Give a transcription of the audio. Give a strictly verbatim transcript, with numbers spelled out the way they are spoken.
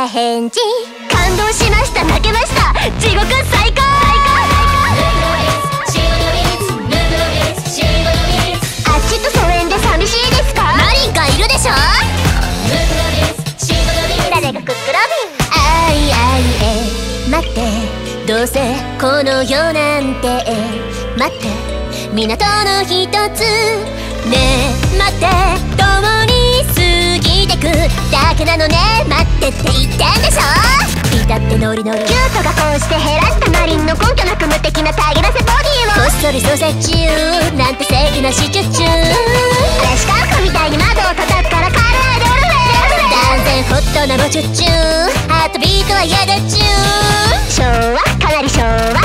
た返事。感動しました、泣けました、地獄最高。あっちと疎遠で寂しいですか。マリンかいるでしょ。誰がクックロビン。あいあいえ待って、どうせこの世なんて待って、港の一つねえ待って、共に過ぎてくだけなのね。待ってって言ってんでしょ。至ってノリノリキュートがこうして減らしたマリンの根拠なく無敵なたぎらせボディをこっそり蘇生中なんて正義なシチュチュー。嵐カンカみたいに窓を叩くからカラーでオルフェ断然ホットなモチュチュー。ハートビートはやだちゅー。昭和